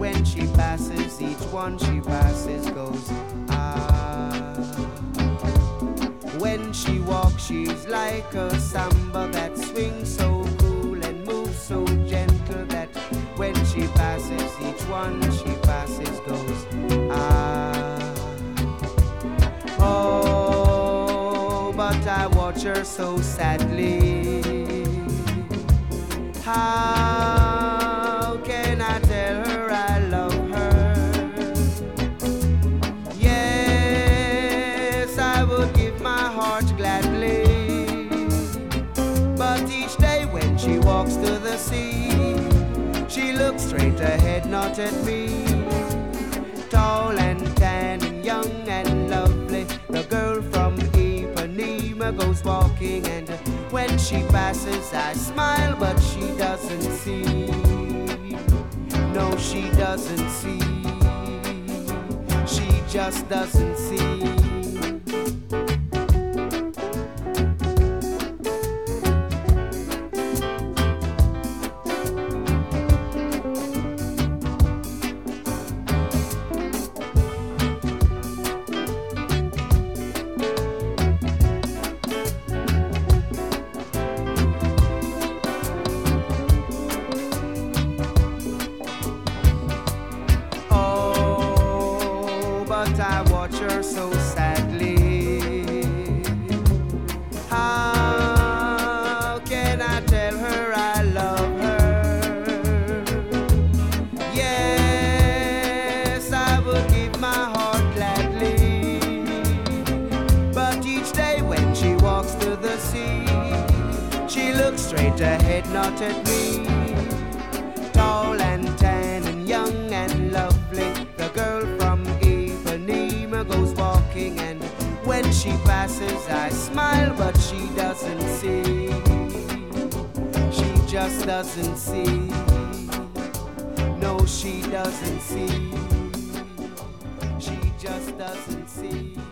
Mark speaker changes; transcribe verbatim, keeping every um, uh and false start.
Speaker 1: when she passes, each one she passes goes ah. When she walks, she's like a samba that swings so cool and moves so gentle that when she passes, each one she passes goes ah. Oh, but I watch her so sadly. How can I tell her I love her? Yes, I would give my heart gladly. But each day when she walks to the sea, she looks straight ahead, not at me. Tall and tan and young and lovely, the girl from Ipanema goes walking, and when she passes I smile, but she doesn't see. No, she doesn't see. She just doesn't see. But I watch her so sadly. How can I tell her I love her? Yes, I would give my heart gladly. But each day when she walks to the sea, she looks straight ahead, not at me. Tall and tan and young and lovely, the girl from Ipanema goes walking, and when she passes I smile, but she doesn't see. She just doesn't see. No, she doesn't see. She just doesn't see.